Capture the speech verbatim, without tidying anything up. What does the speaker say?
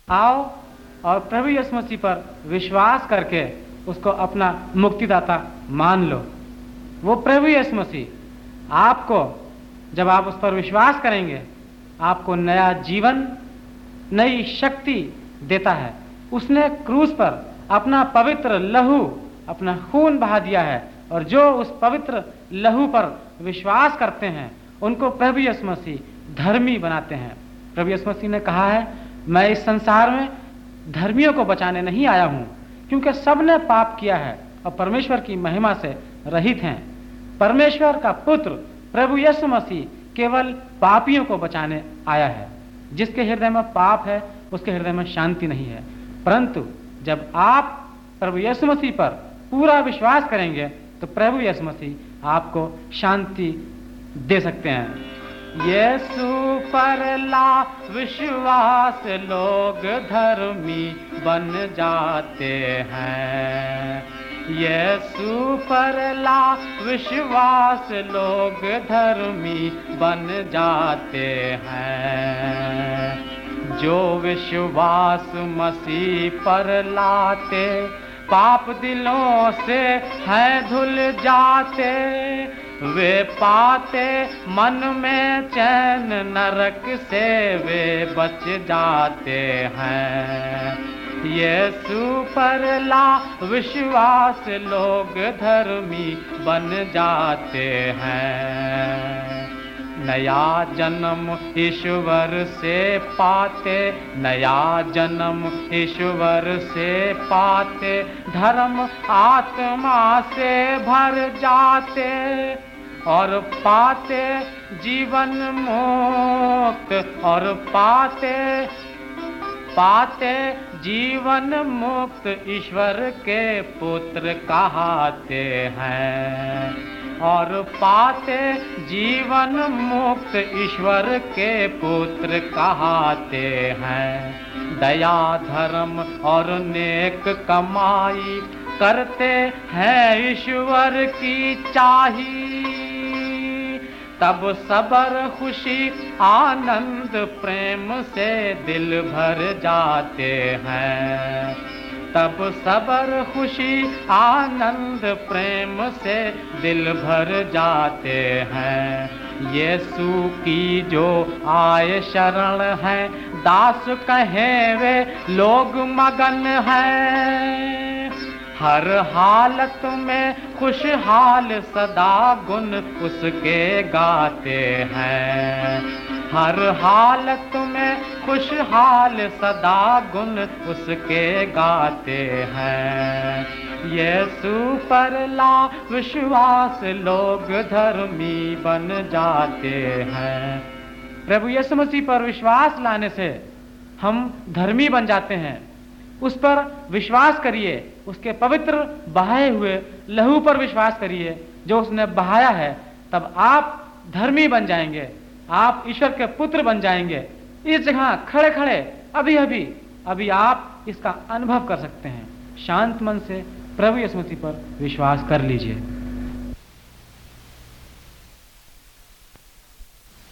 आओ और प्रभु यीशु मसीह पर विश्वास करके उसको अपना मुक्तिदाता मान लो। वो प्रभु यीशु मसीह आपको, जब आप उस पर विश्वास करेंगे, आपको नया जीवन, नई शक्ति देता है। उसने क्रूस पर अपना पवित्र लहू, अपना खून बहा दिया है, और जो उस पवित्र लहू पर विश्वास करते हैं उनको प्रभु यीशु मसीह धर्मी बनाते हैं। प्रभु यीशु मसीह ने कहा है, मैं इस संसार में धर्मियों को बचाने नहीं आया हूं, क्योंकि सबने पाप किया है और परमेश्वर की महिमा से रहित हैं। परमेश्वर का पुत्र प्रभु यीशु मसीह केवल पापियों को बचाने आया है। जिसके हृदय में पाप है उसके हृदय में शांति नहीं है। परंतु जब आप प्रभु यीशु मसीह पर पूरा विश्वास करेंगे तो प्रभु यीशु मसीह आपको शांति दे सकते हैं। यीशु पर ला विश्वास लोग धर्मी बन जाते हैं। यीशु पर ला विश्वास लोग धर्मी बन जाते हैं। जो विश्वास मसीह पर लाते पाप दिलों से है धुल जाते। वे पाते मन में चैन, नरक से वे बच जाते हैं। यीशु पर ला विश्वास लोग धर्मी बन जाते हैं। नया जन्म ईश्वर से पाते, नया जन्म ईश्वर से पाते, धर्म आत्मा से भर जाते और पाते जीवन मुक्त, और पाते पाते जीवन मुक्त ईश्वर के पुत्र कहाते हैं। और पाते जीवन मुक्त ईश्वर के पुत्र कहाते हैं। दया धर्म और नेक कमाई करते हैं ईश्वर की चाही। तब सबर खुशी आनंद प्रेम से दिल भर जाते हैं। तब सबर खुशी आनंद प्रेम से दिल भर जाते हैं। यीशु की जो आए शरण है, दास कहे वे लोग मगन हैं। हर हालत में खुशहाल सदा गुण उसके गाते हैं। हर हालत में खुशहाल सदा गुण उसके गाते हैं। यीशु पर ला विश्वास लोग धर्मी बन जाते हैं। प्रभु यीशु मसीह पर विश्वास लाने से हम धर्मी बन जाते हैं। उस पर विश्वास करिए, उसके पवित्र बहाए हुए लहू पर विश्वास करिए जो उसने बहाया है, तब आप धर्मी बन जाएंगे, आप ईश्वर के पुत्र बन जाएंगे। इस जगह खड़े खड़े अभी अभी अभी आप इसका अनुभव कर सकते हैं। शांत मन से प्रभु यीशु मसीह पर विश्वास कर लीजिए।